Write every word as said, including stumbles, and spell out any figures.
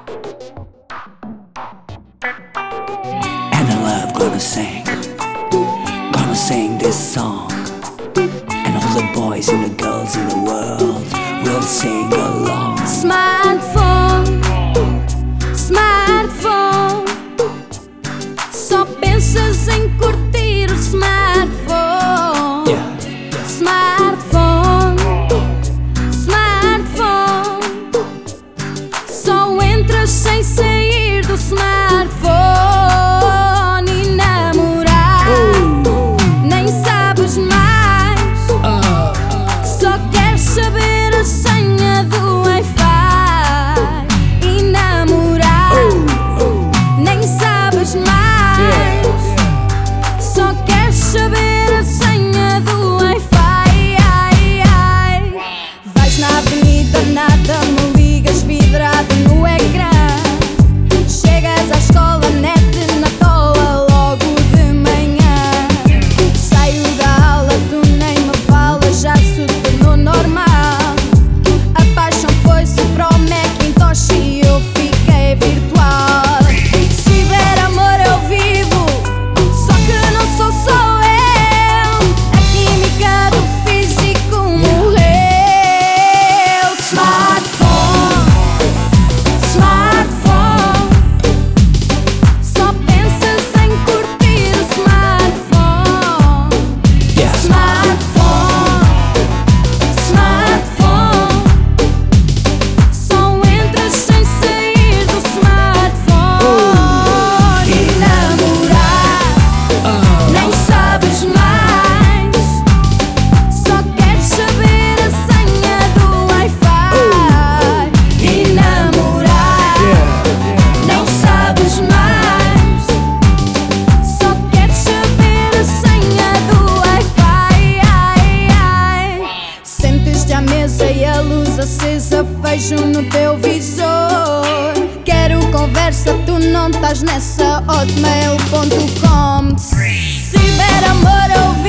And I love gonna sing, gonna sing this song, and all the boys and the girls in the world will sing along. Smartphone, smartphone, só pensas em curtir o smartphone. Yeah. Smartphone, smartphone, só entras sem sair do smartphone. E namorar, Oh. nem sabes mais, só queres saber a senha do Wi-Fi. E namorar, nem sabes mais, só queres saber a senha do Wi-Fi. Ai, ai. Vais na avenida, nada me ligas, vidrado no ecrã. Chegas à escola, net na cola logo de manhã. Saio da aula, tu nem me falas, já se tornou normal. A paixão foi-se para o Macintosh e eu fiquei virtual. Ciberamor eu vivo, só que não sou só eu. A química do físico morreu. Smartphone, smartphone, só pensas em curtir o smartphone. Yeah. Smartphone, smartphone, só entras sem sair do smartphone. E namorar, nem sabes mais, só queres saber a senha do Wi-Fi. E namorar, não sabes mais, só queres saber a senha do Wi-Fi. Ai, ai. Sentes-te à mesa e a luz acesa, vejo no teu visor. Quero conversa, tu não estás nessa. Hotmail ponto com. Ciberamor eu